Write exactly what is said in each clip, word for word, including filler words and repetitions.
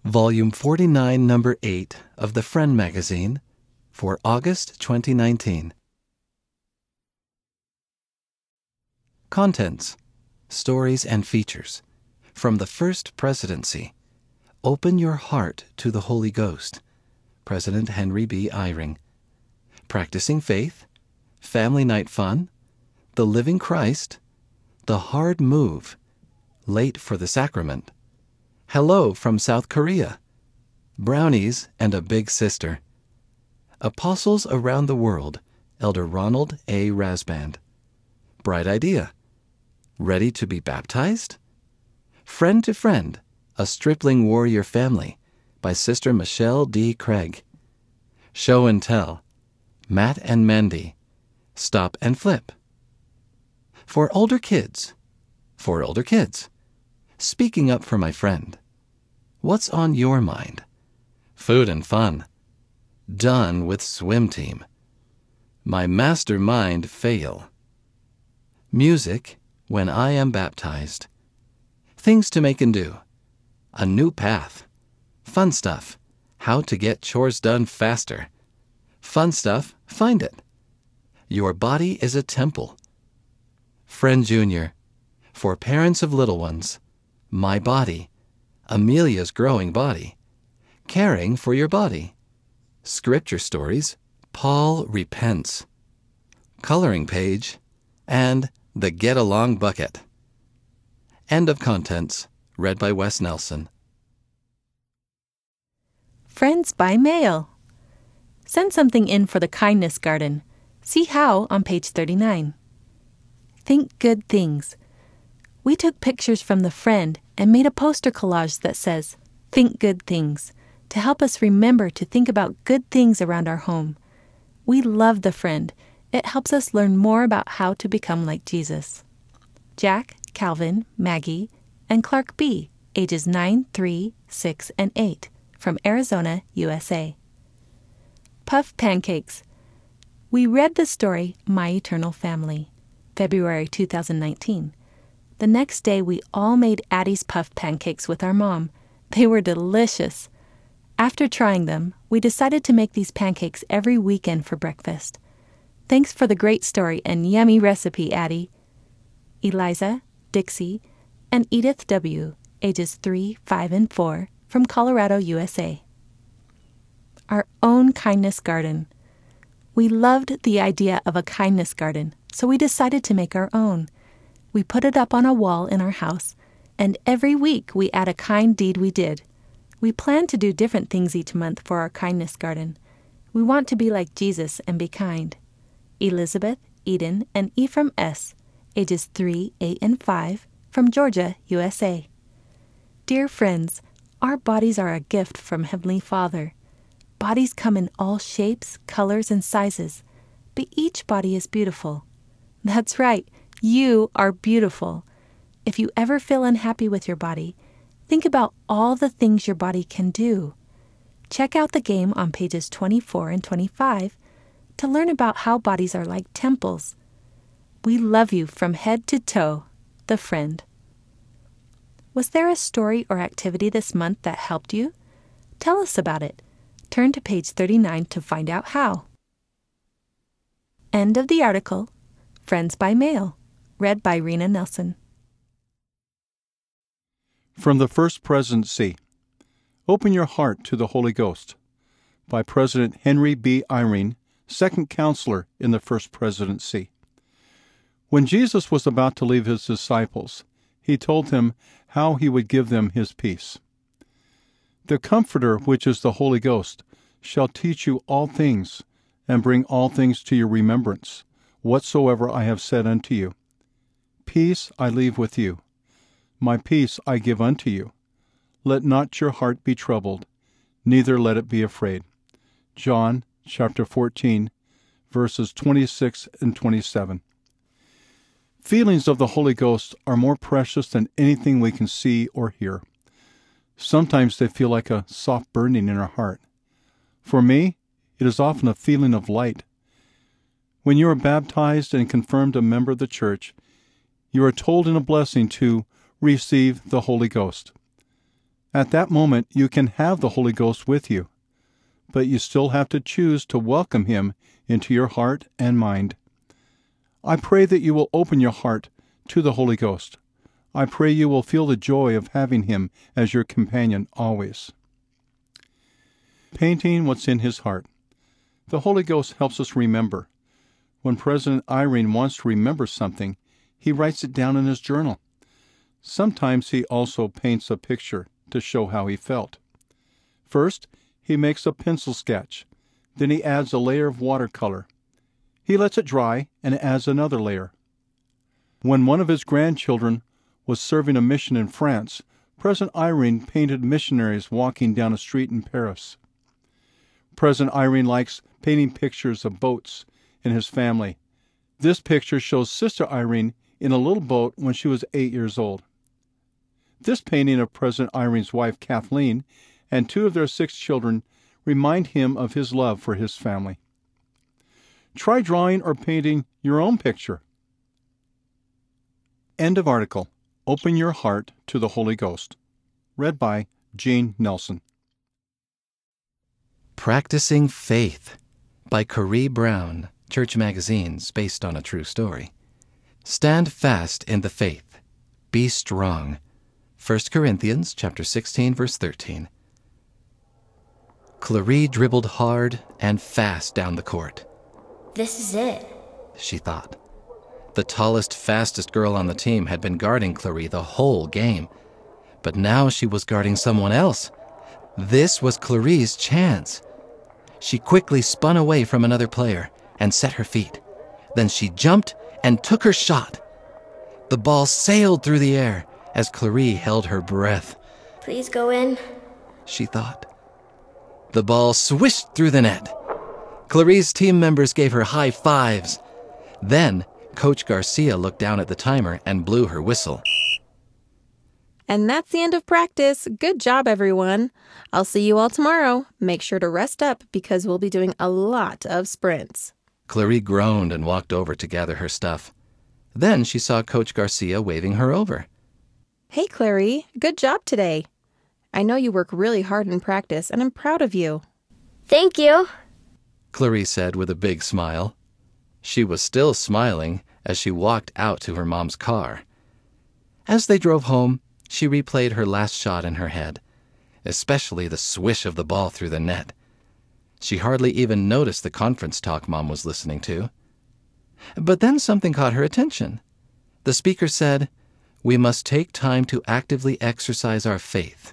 Volume forty-nine, Number eight of the Friend Magazine for August twenty nineteen. Contents, Stories and Features from the First Presidency. Open Your Heart to the Holy Ghost. President Henry B. Eyring. Practicing Faith, Family Night Fun, The Living Christ, The Hard Move, Late for the Sacrament, Hello from South Korea, Brownies and a Big Sister, Apostles Around the World, Elder Ronald A. Rasband, Bright Idea, Ready to be Baptized? Friend to Friend, A Stripling Warrior Family, by Sister Michelle D. Craig, Show and Tell, Matt and Mandy, Stop and Flip. For older kids, for older kids, Speaking Up for My Friend, What's on Your Mind, Food and Fun, Done with Swim Team, My Mastermind Fail, Music, When I Am Baptized, Things to Make and Do, A New Path, Fun Stuff, How to Get Chores Done Faster, Fun Stuff, Find It, Your Body is a Temple, Friend Junior, For Parents of Little Ones, My Body, Amelia's Growing Body, Caring for Your Body, Scripture Stories, Paul Repents, Coloring Page, and The Get Along Bucket. End of contents, read by Wes Nelson. Friends by Mail. Send something in for the Kindness Garden. See how on page thirty-nine. Think good things. We took pictures from the Friend and made a poster collage that says, Think Good Things, to help us remember to think about good things around our home. We love the Friend. It helps us learn more about how to become like Jesus. Jack, Calvin, Maggie, and Clark B., ages nine, three, six, and eight, from Arizona, U S A. Puff Pancakes. We read the story My Eternal Family, February two thousand nineteen. The next day, we all made Addie's puff pancakes with our mom. They were delicious. After trying them, we decided to make these pancakes every weekend for breakfast. Thanks for the great story and yummy recipe, Addie. Eliza, Dixie, and Edith W., ages three, five, and four, from Colorado, U S A. Our own kindness garden. We loved the idea of a kindness garden, so we decided to make our own. We put it up on a wall in our house, and every week we add a kind deed we did. We plan to do different things each month for our kindness garden. We want to be like Jesus and be kind. Elizabeth, Eden, and Ephraim S., ages three, eight, and five, from Georgia, U S A. Dear friends, our bodies are a gift from Heavenly Father. Bodies come in all shapes, colors, and sizes, but each body is beautiful. That's right. You are beautiful. If you ever feel unhappy with your body, think about all the things your body can do. Check out the game on pages twenty-four and twenty-five to learn about how bodies are like temples. We love you from head to toe, the Friend. Was there a story or activity this month that helped you? Tell us about it. Turn to page thirty-nine to find out how. End of the article. Friends by Mail. Read by Rena Nelson. From the First Presidency. Open Your Heart to the Holy Ghost, by President Henry B. Eyring, second counselor in the First Presidency. When Jesus was about to leave his disciples, he told them how he would give them his peace. The Comforter, which is the Holy Ghost, shall teach you all things, and bring all things to your remembrance, whatsoever I have said unto you. Peace I leave with you. My peace I give unto you. Let not your heart be troubled, neither let it be afraid. John chapter fourteen, verses twenty-six and twenty-seven. Feelings of the Holy Ghost are more precious than anything we can see or hear. Sometimes they feel like a soft burning in our heart. For me, it is often a feeling of light. When you are baptized and confirmed a member of the church, you are told in a blessing to receive the Holy Ghost. At that moment, you can have the Holy Ghost with you, but you still have to choose to welcome Him into your heart and mind. I pray that you will open your heart to the Holy Ghost. I pray you will feel the joy of having Him as your companion always. Painting what's in his heart. The Holy Ghost helps us remember. When President Eyring wants to remember something, he writes it down in his journal. Sometimes he also paints a picture to show how he felt. First, he makes a pencil sketch. Then he adds a layer of watercolor. He lets it dry and adds another layer. When one of his grandchildren was serving a mission in France, President Eyring painted missionaries walking down a street in Paris. President Eyring likes painting pictures of boats in his family. This picture shows Sister Eyring in a little boat when she was eight years old. This painting of President Eyring's wife, Kathleen, and two of their six children remind him of his love for his family. Try drawing or painting your own picture. End of article. Open Your Heart to the Holy Ghost. Read by Gene Nelson. Practicing Faith by Corrie Brown, Church Magazines, based on a true story. Stand fast in the faith. Be strong. First Corinthians chapter sixteen, verse thirteen. Clarie dribbled hard and fast down the court. This is it, she thought. The tallest, fastest girl on the team had been guarding Clarie the whole game. But now she was guarding someone else. This was Clarie's chance. She quickly spun away from another player and set her feet. Then she jumped and took her shot. The ball sailed through the air as Clarie held her breath. Please go in, she thought. The ball swished through the net. Clarie's team members gave her high fives. Then Coach Garcia looked down at the timer and blew her whistle. And that's the end of practice. Good job, everyone. I'll see you all tomorrow. Make sure to rest up because we'll be doing a lot of sprints. Clarie groaned and walked over to gather her stuff. Then she saw Coach Garcia waving her over. Hey, Clarie. Good job today. I know you work really hard in practice, and I'm proud of you. Thank you, Clarie said with a big smile. She was still smiling as she walked out to her mom's car. As they drove home, she replayed her last shot in her head, especially the swish of the ball through the net. She hardly even noticed the conference talk Mom was listening to. But then something caught her attention. The speaker said, "We must take time to actively exercise our faith."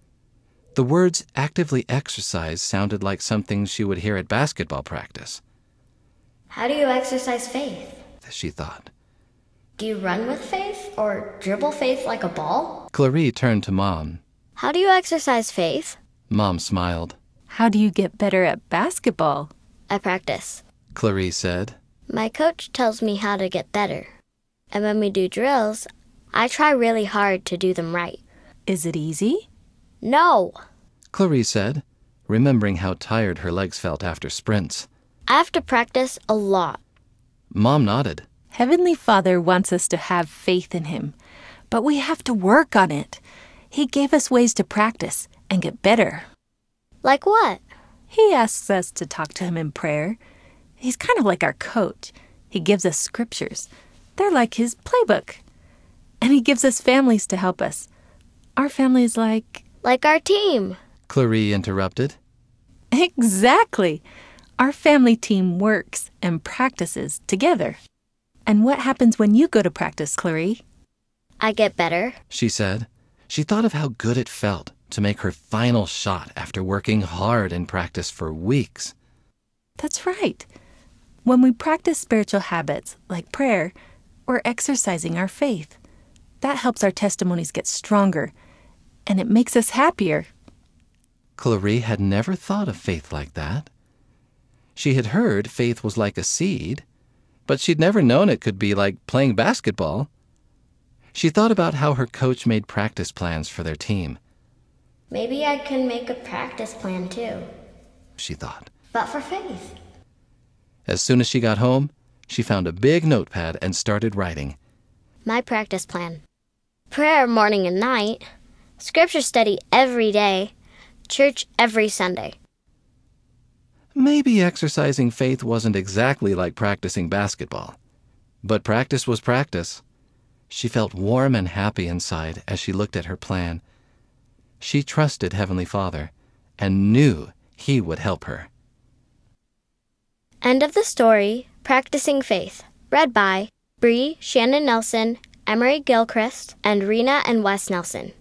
The words actively exercise sounded like something she would hear at basketball practice. How do you exercise faith? She thought. Do you run with faith or dribble faith like a ball? Clarie turned to Mom. How do you exercise faith? Mom smiled. How do you get better at basketball? I practice, Clarie said. My coach tells me how to get better. And when we do drills, I try really hard to do them right. Is it easy? No, Clarie said, remembering how tired her legs felt after sprints. I have to practice a lot. Mom nodded. Heavenly Father wants us to have faith in Him, but we have to work on it. He gave us ways to practice and get better. Like what? He asks us to talk to Him in prayer. He's kind of like our coach. He gives us scriptures. They're like His playbook. And He gives us families to help us. Our family is like... Like our team, Clarie interrupted. Exactly. Our family team works and practices together. And what happens when you go to practice, Clarie? I get better, she said. She thought of how good it felt to make her final shot after working hard in practice for weeks. That's right. When we practice spiritual habits like prayer, we're exercising our faith. That helps our testimonies get stronger, and it makes us happier. Clarie had never thought of faith like that. She had heard faith was like a seed, but she'd never known it could be like playing basketball. She thought about how her coach made practice plans for their team. Maybe I can make a practice plan too, she thought. But for faith. As soon as she got home, she found a big notepad and started writing. My practice plan. Prayer morning and night. Scripture study every day. Church every Sunday. Maybe exercising faith wasn't exactly like practicing basketball, but practice was practice. She felt warm and happy inside as she looked at her plan. She trusted Heavenly Father and knew He would help her. End of the story, Practicing Faith, read by Bree, Shannon Nelson, Emery Gilchrist, and Rena and Wes Nelson.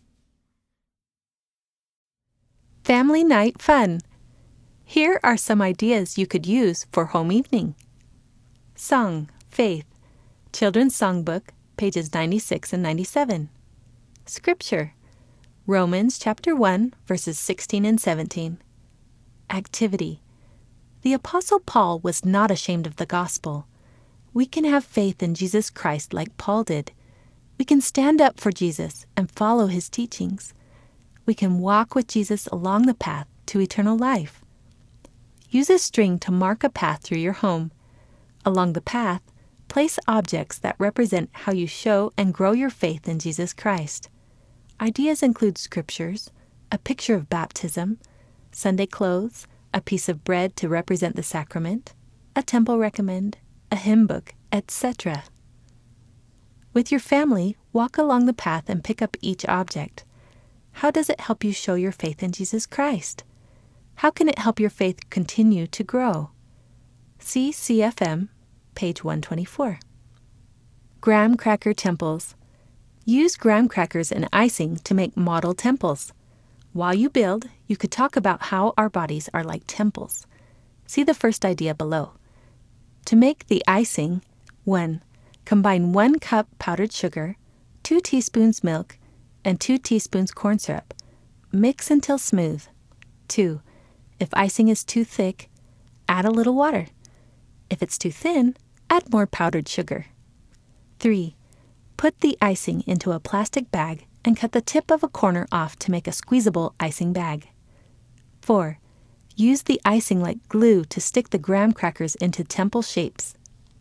Family Night Fun. Here are some ideas you could use for home evening. Song, Faith, Children's Songbook, pages ninety-six and ninety-seven. Scripture, Romans chapter one, verses sixteen and seventeen. Activity. The Apostle Paul was not ashamed of the gospel. We can have faith in Jesus Christ like Paul did. We can stand up for Jesus and follow His teachings. We can walk with Jesus along the path to eternal life. Use a string to mark a path through your home. Along the path, place objects that represent how you show and grow your faith in Jesus Christ. Ideas include scriptures, a picture of baptism, Sunday clothes, a piece of bread to represent the sacrament, a temple recommend, a hymn book, et cetera. With your family, walk along the path and pick up each object. How does it help you show your faith in Jesus Christ? How can it help your faith continue to grow? See C F M, page one twenty-four. Graham cracker temples. Use graham crackers and icing to make model temples. While you build, you could talk about how our bodies are like temples. See the first idea below. To make the icing, one. Combine one cup powdered sugar, two teaspoons milk, and two teaspoons corn syrup. Mix until smooth. two. If icing is too thick, add a little water. If it's too thin, add more powdered sugar. three. Put the icing into a plastic bag and cut the tip of a corner off to make a squeezable icing bag. four. Use the icing like glue to stick the graham crackers into temple shapes.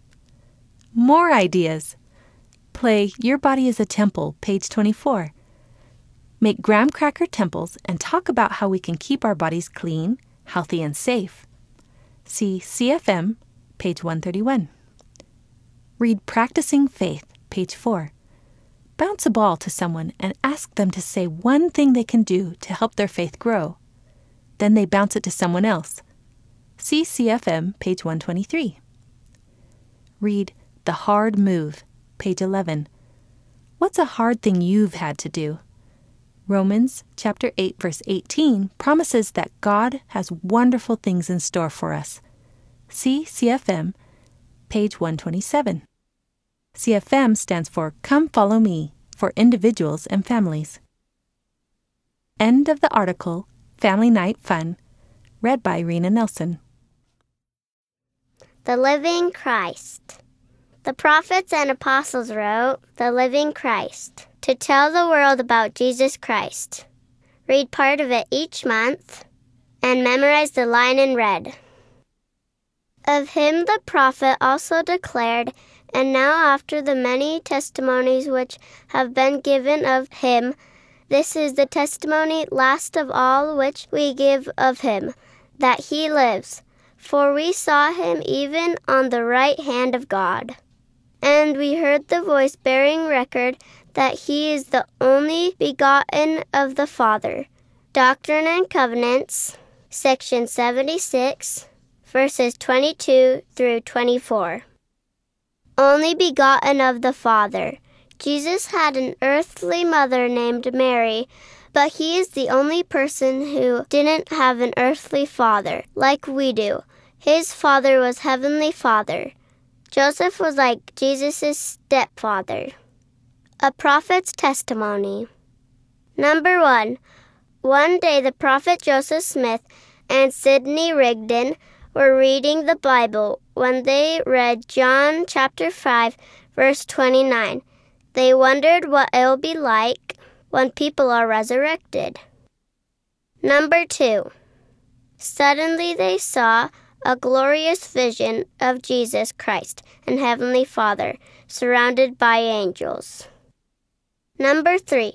More ideas. Play Your Body is a Temple, page twenty-four. Make graham cracker temples and talk about how we can keep our bodies clean, healthy, and safe. See C F M, page one thirty-one. Read Practicing Faith, page four. Bounce a ball to someone and ask them to say one thing they can do to help their faith grow. Then they bounce it to someone else. See C F M, page one twenty-three. Read The Hard Move, page eleven. What's a hard thing you've had to do? Romans chapter eight, verse eighteen promises that God has wonderful things in store for us. See C F M, page one twenty-seven. C F M stands for Come Follow Me for individuals and families. End of the article, Family Night Fun, read by Rena Nelson. The Living Christ. The prophets and apostles wrote, The Living Christ, to tell the world about Jesus Christ. Read part of it each month and memorize the line in red. Of him the prophet also declared, And now after the many testimonies which have been given of him, this is the testimony last of all which we give of him, that he lives. For we saw him even on the right hand of God. And we heard the voice bearing record that he is the only begotten of the Father. Doctrine and Covenants, section seventy-six, verses twenty-two through twenty-four. Only begotten of the Father. Jesus had an earthly mother named Mary, but he is the only person who didn't have an earthly father, like we do. His father was Heavenly Father. Joseph was like Jesus' stepfather. A prophet's testimony. Number one. One day the prophet Joseph Smith and Sidney Rigdon were reading the Bible when they read John chapter five, verse twenty-nine. They wondered what it'll be like when people are resurrected. Number two. Suddenly they saw a glorious vision of Jesus Christ and Heavenly Father, surrounded by angels. Number three.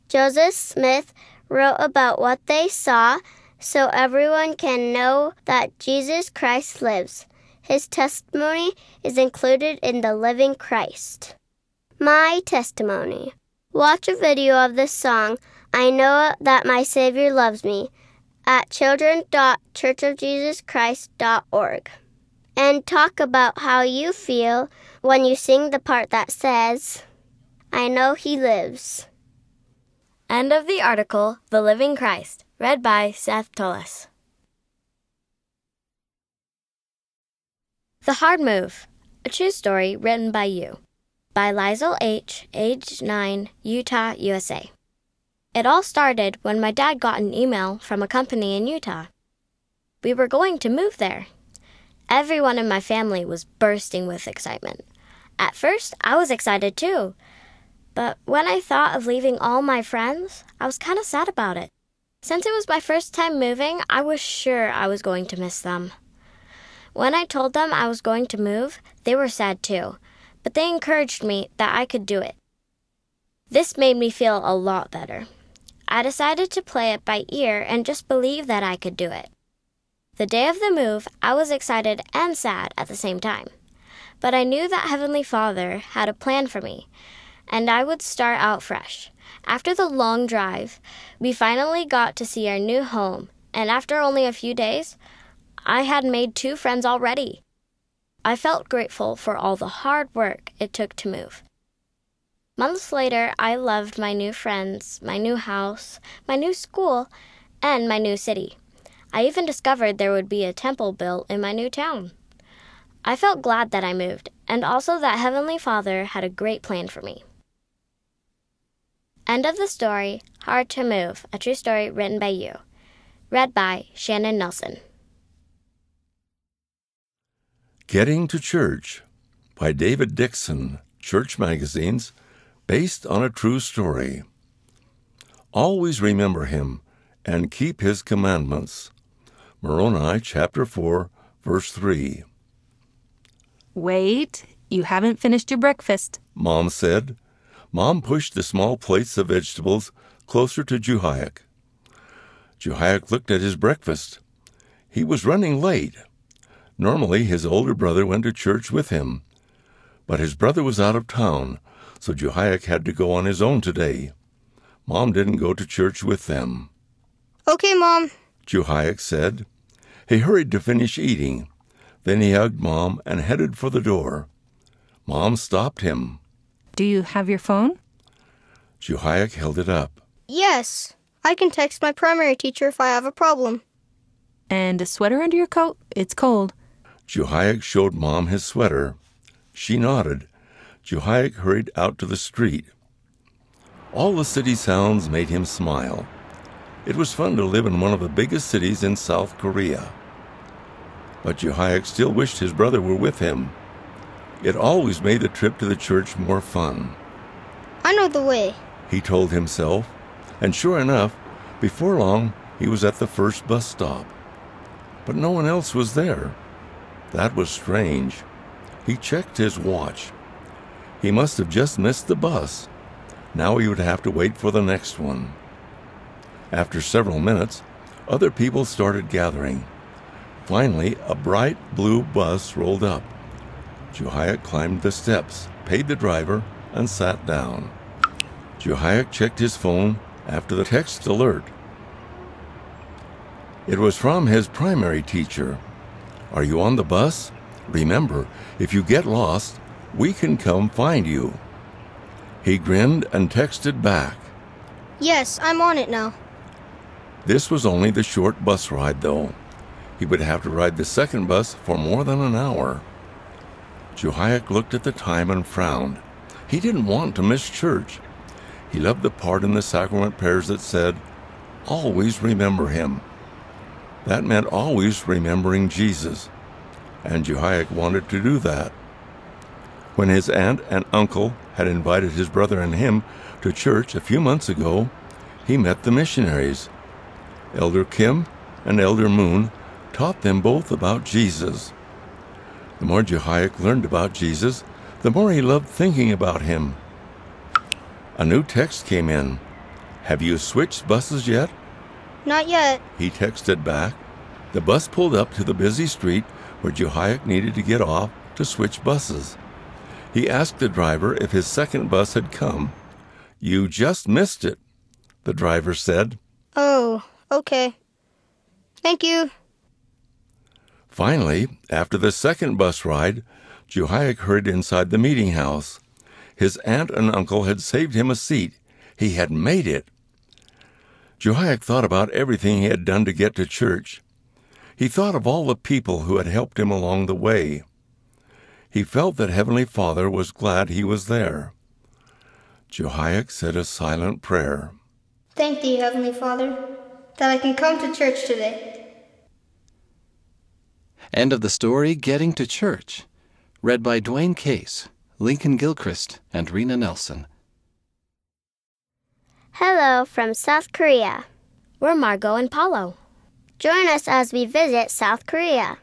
Joseph Smith wrote about what they saw so everyone can know that Jesus Christ lives. His testimony is included in the Living Christ. My testimony. Watch a video of this song, I Know That My Savior Loves Me, at children dot church of jesus christ dot org. And talk about how you feel when you sing the part that says, I know He lives. End of the article, The Living Christ, read by Seth Tullis. The Hard Move, a true story written by you, by Lizel H., age nine, Utah, U S A. It all started when my dad got an email from a company in Utah. We were going to move there. Everyone in my family was bursting with excitement. At first, I was excited too. But when I thought of leaving all my friends, I was kind of sad about it. Since it was my first time moving, I was sure I was going to miss them. When I told them I was going to move, they were sad too, but they encouraged me that I could do it. This made me feel a lot better. I decided to play it by ear and just believe that I could do it. The day of the move, I was excited and sad at the same time. But I knew that Heavenly Father had a plan for me, and I would start out fresh. After the long drive, we finally got to see our new home, and after only a few days, I had made two friends already. I felt grateful for all the hard work it took to move. Months later, I loved my new friends, my new house, my new school, and my new city. I even discovered there would be a temple built in my new town. I felt glad that I moved, and also that Heavenly Father had a great plan for me. End of the story, Hard to Move, a true story written by you. Read by Shannon Nelson. Getting to Church by David Dixon, Church Magazines, based on a true story. Always remember Him and keep His commandments. Moroni chapter four, verse three. Wait, you haven't finished your breakfast, Mom said. Mom pushed the small plates of vegetables closer to Juhayek. Juhayek looked at his breakfast. He was running late. Normally, his older brother went to church with him. But his brother was out of town, so Juhayek had to go on his own today. Mom didn't go to church with them. Okay, Mom, Juhayek said. He hurried to finish eating. Then he hugged Mom and headed for the door. Mom stopped him. Do you have your phone? Juhayek held it up. Yes, I can text my primary teacher if I have a problem. And a sweater under your coat? It's cold. Juhayek showed Mom his sweater. She nodded. Juhayek hurried out to the street. All the city sounds made him smile. It was fun to live in one of the biggest cities in South Korea. But Juhayek still wished his brother were with him. It always made the trip to the church more fun. I know the way, he told himself, and sure enough, before long, he was at the first bus stop. But no one else was there. That was strange. He checked his watch. He must have just missed the bus. Now he would have to wait for the next one. After several minutes, other people started gathering. Finally, a bright blue bus rolled up. Juhayek climbed the steps, paid the driver, and sat down. Juhayek checked his phone after the text alert. It was from his primary teacher. Are you on the bus? Remember, if you get lost, we can come find you. He grinned and texted back. Yes, I'm on it now. This was only the short bus ride, though. He would have to ride the second bus for more than an hour. Juhayek looked at the time and frowned. He didn't want to miss church. He loved the part in the sacrament prayers that said, always remember Him. That meant always remembering Jesus, and Juhayek wanted to do that. When his aunt and uncle had invited his brother and him to church a few months ago, he met the missionaries. Elder Kim and Elder Moon taught them both about Jesus. The more Juhayek learned about Jesus, the more he loved thinking about Him. A new text came in. "Have you switched buses yet?" Not yet. He texted back. The bus pulled up to the busy street where Jehoiak needed to get off to switch buses. He asked the driver if his second bus had come. "You just missed it," the driver said. Oh, okay. Thank you. Finally, after the second bus ride, Jehoiak hurried inside the meeting house. His aunt and uncle had saved him a seat. He had made it. Jehoiak thought about everything he had done to get to church. He thought of all the people who had helped him along the way. He felt that Heavenly Father was glad he was there. Jehoiak said a silent prayer. Thank thee, Heavenly Father, that I can come to church today. End of the story, Getting to Church. Read by Dwayne Case, Lincoln Gilchrist, and Rena Nelson. Hello from South Korea. We're Margot and Paulo. Join us as we visit South Korea.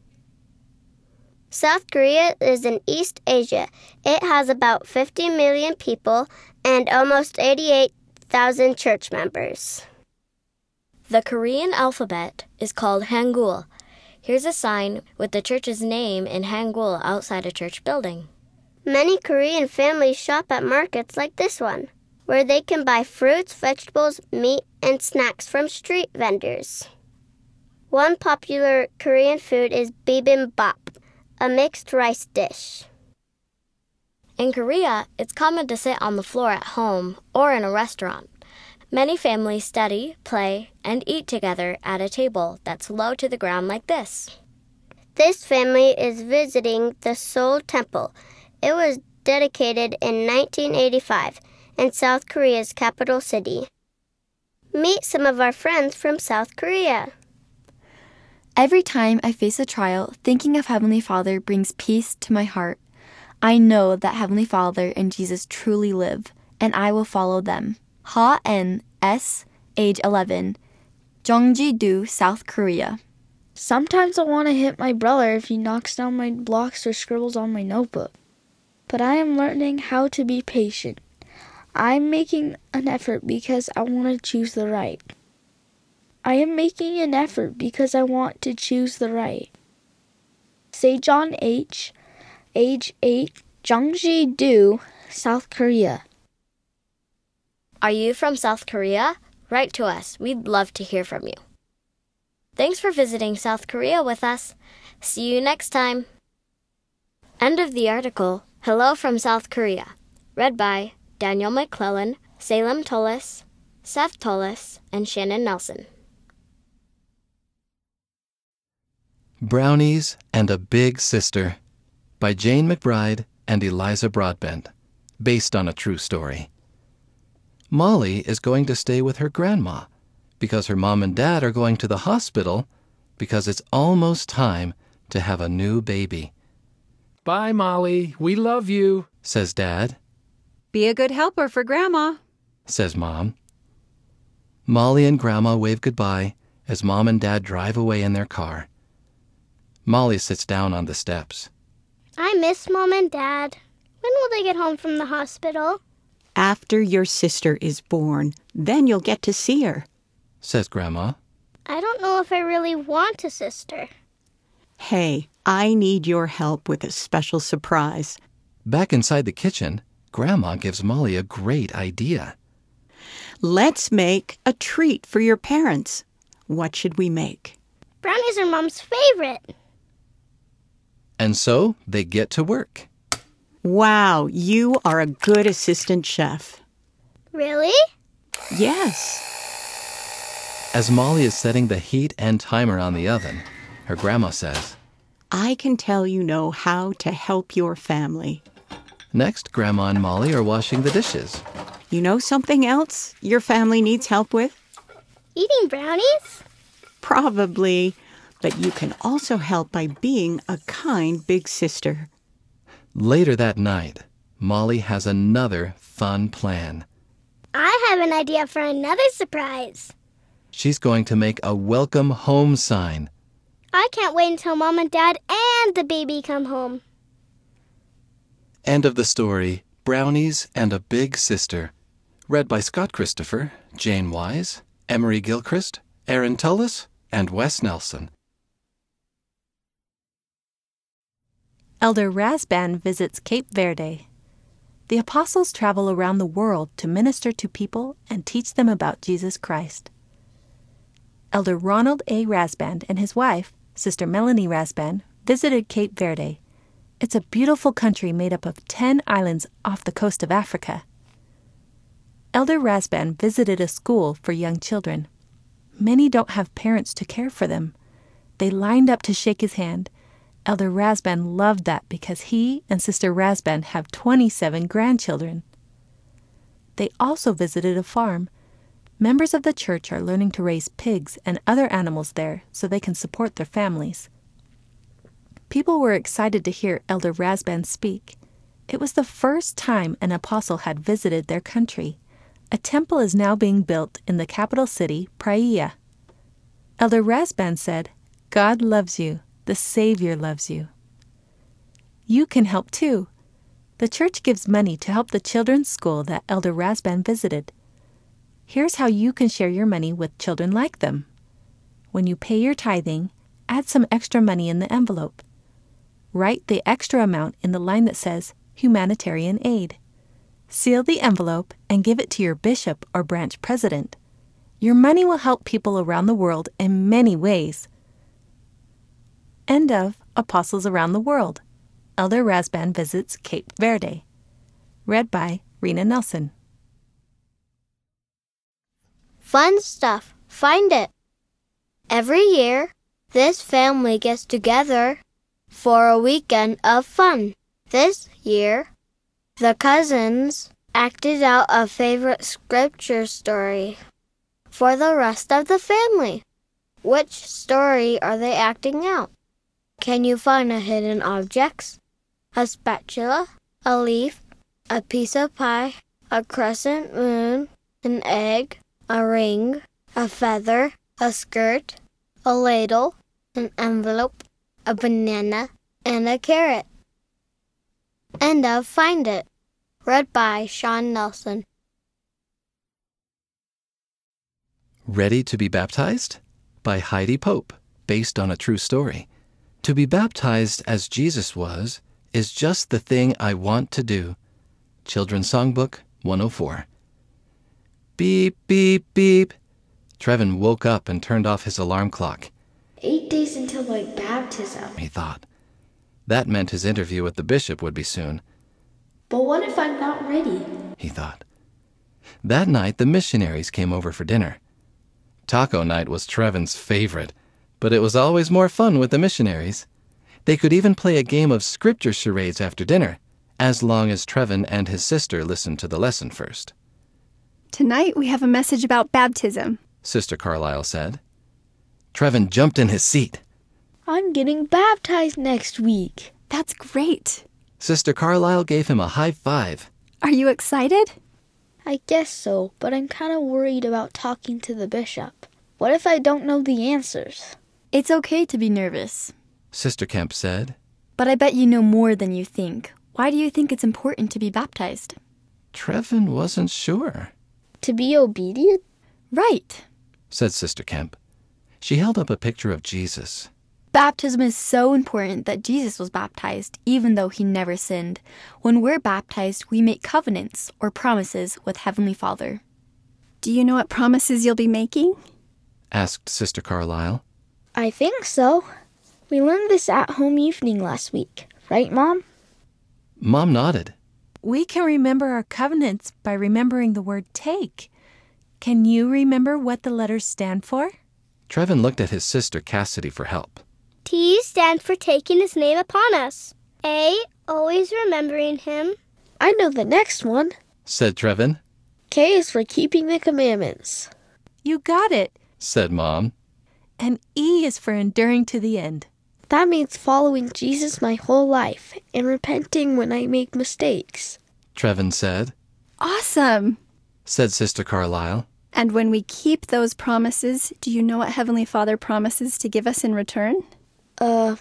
South Korea is in East Asia. It has about fifty million people and almost eighty-eight thousand church members. The Korean alphabet is called Hangul. Here's a sign with the church's name in Hangul outside a church building. Many Korean families shop at markets like this one, where they can buy fruits, vegetables, meat, and snacks from street vendors. One popular Korean food is bibimbap, a mixed rice dish. In Korea, it's common to sit on the floor at home or in a restaurant. Many families study, play, and eat together at a table that's low to the ground like this. This family is visiting the Seoul Temple. It was dedicated in nineteen eighty-five in South Korea's capital city. Meet some of our friends from South Korea. Every time I face a trial, thinking of Heavenly Father brings peace to my heart. I know that Heavenly Father and Jesus truly live, and I will follow them. Ha En S, age eleven, Jeongji-do, South Korea. Sometimes I want to hit my brother if he knocks down my blocks or scribbles on my notebook. But I am learning how to be patient. I'm making an effort because I want to choose the right. I am making an effort because I want to choose the right. Sejong H, age eight, Jeongji-do, South Korea. Are you from South Korea? Write to us. We'd love to hear from you. Thanks for visiting South Korea with us. See you next time. End of the article, Hello from South Korea. Read by Daniel McClellan, Salem Tullis, Seth Tullis, and Shannon Nelson. Brownies and a Big Sister by Jane McBride and Eliza Broadbent, based on a true story. Molly is going to stay with her grandma because her mom and dad are going to the hospital because it's almost time to have a new baby. Bye, Molly. We love you, says Dad. Be a good helper for Grandma, says Mom. Molly and Grandma wave goodbye as Mom and Dad drive away in their car. Molly sits down on the steps. I miss Mom and Dad. When will they get home from the hospital? After your sister is born, then you'll get to see her, says Grandma. I don't know if I really want a sister. Hey, I need your help with a special surprise. Back inside the kitchen, Grandma gives Molly a great idea. Let's make a treat for your parents. What should we make? Brownies are Mom's favorite. And so they get to work. Wow, you are a good assistant chef. Really? Yes. As Molly is setting the heat and timer on the oven, her grandma says, I can tell you know how to help your family. Next, Grandma and Molly are washing the dishes. You know something else your family needs help with? Eating brownies? Probably, but you can also help by being a kind big sister. Later that night, Molly has another fun plan. I have an idea for another surprise. She's going to make a welcome home sign. I can't wait until Mom and Dad and the baby come home. End of the story, Brownies and a Big Sister. Read by Scott Christopher, Jane Wise, Emery Gilchrist, Aaron Tullis, and Wes Nelson. Elder Rasband visits Cape Verde. The apostles travel around the world to minister to people and teach them about Jesus Christ. Elder Ronald A. Rasband and his wife, Sister Melanie Rasband, visited Cape Verde. It's a beautiful country made up of ten islands off the coast of Africa. Elder Rasband visited a school for young children. Many don't have parents to care for them. They lined up to shake his hand. Elder Rasband loved that because he and Sister Rasband have twenty-seven grandchildren. They also visited a farm. Members of the church are learning to raise pigs and other animals there so they can support their families. People were excited to hear Elder Rasband speak. It was the first time an apostle had visited their country. A temple is now being built in the capital city, Praia. Elder Rasband said, "God loves you. The Savior loves you." You can help too. The church gives money to help the children's school that Elder Rasband visited. Here's how you can share your money with children like them. When you pay your tithing, add some extra money in the envelope. Write the extra amount in the line that says Humanitarian Aid. Seal the envelope and give it to your bishop or branch president. Your money will help people around the world in many ways. End of Apostles Around the World. Elder Rasband visits Cape Verde. Read by Rena Nelson. Fun stuff. Find it. Every year, this family gets together for a weekend of fun. This year, the cousins acted out a favorite scripture story for the rest of the family. Which story are they acting out? Can you find a hidden object? A spatula, a leaf, a piece of pie, a crescent moon, an egg, a ring, a feather, a skirt, a ladle, an envelope, a banana, and a carrot? End of Find It. Read by Sean Nelson. Ready to be Baptized? By Heidi Pope, based on a true story. To be baptized as Jesus was is just the thing I want to do. Children's Songbook one oh four. Beep, beep, beep. Trevin woke up and turned off his alarm clock. Eight days until my baptism, he thought. That meant his interview with the bishop would be soon. But what if I'm not ready? He thought. That night, the missionaries came over for dinner. Taco night was Trevin's favorite, but it was always more fun with the missionaries. They could even play a game of scripture charades after dinner, as long as Trevin and his sister listened to the lesson first. Tonight we have a message about baptism, Sister Carlisle said. Trevin jumped in his seat. I'm getting baptized next week. That's great. Sister Carlisle gave him a high five. Are you excited? I guess so, but I'm kind of worried about talking to the bishop. What if I don't know the answers? It's okay to be nervous, Sister Kemp said. But I bet you know more than you think. Why do you think it's important to be baptized? Trevin wasn't sure. To be obedient? Right, said Sister Kemp. She held up a picture of Jesus. Baptism is so important that Jesus was baptized, even though he never sinned. When we're baptized, we make covenants or promises with Heavenly Father. Do you know what promises you'll be making? Asked Sister Carlisle. I think so. We learned this at-home evening last week. Right, Mom? Mom nodded. We can remember our covenants by remembering the word take. Can you remember what the letters stand for? Trevin looked at his sister Cassidy for help. T stands for taking his name upon us. A, always remembering him. I know the next one, said Trevin. K is for keeping the commandments. You got it, said Mom. And E is for enduring to the end. That means following Jesus my whole life and repenting when I make mistakes, Trevin said. Awesome, said Sister Carlisle. And when we keep those promises, do you know what Heavenly Father promises to give us in return? Uh,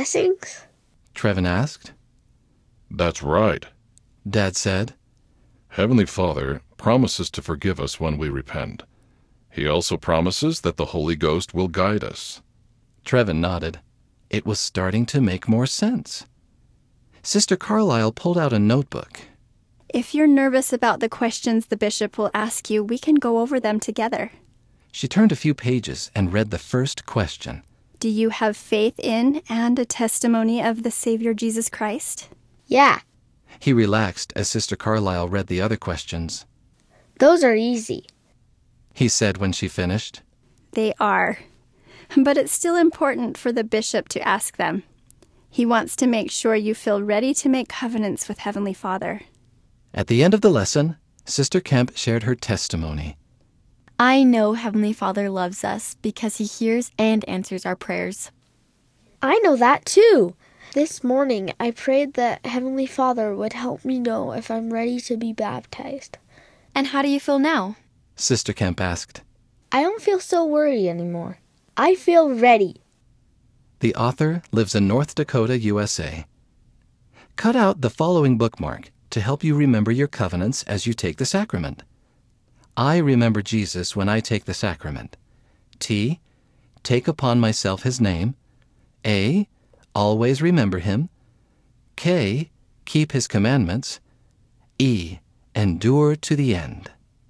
blessings? Trevin asked. That's right, Dad said. Heavenly Father promises to forgive us when we repent. He also promises that the Holy Ghost will guide us. Trevin nodded. It was starting to make more sense. Sister Carlisle pulled out a notebook. If you're nervous about the questions the bishop will ask you, we can go over them together. She turned a few pages and read the first question. Do you have faith in and a testimony of the Savior Jesus Christ? Yeah. He relaxed as Sister Carlisle read the other questions. Those are easy, he said when she finished. They are. But it's still important for the bishop to ask them. He wants to make sure you feel ready to make covenants with Heavenly Father. At the end of the lesson, Sister Kemp shared her testimony. I know Heavenly Father loves us because He hears and answers our prayers. I know that too. This morning I prayed that Heavenly Father would help me know if I'm ready to be baptized. And how do you feel now? Sister Kemp asked. I don't feel so worried anymore. I feel ready. The author lives in North Dakota, U S A. Cut out the following bookmark to help you remember your covenants as you take the sacrament. I remember Jesus when I take the sacrament. T. Take upon myself His name. A. Always remember Him. K. Keep His commandments. E. Endure to the end.